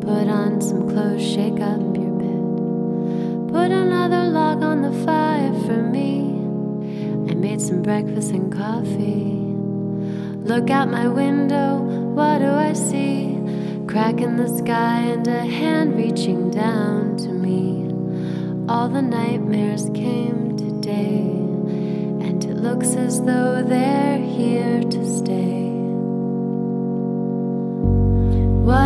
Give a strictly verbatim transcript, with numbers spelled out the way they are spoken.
Put on some clothes, shake up your bed. Put another log on the fire for me. I made some breakfast and coffee. Look out my window, what do I see? Crack in the sky and a hand reaching down to me. All the nightmares came today, and it looks as though they're here to stay.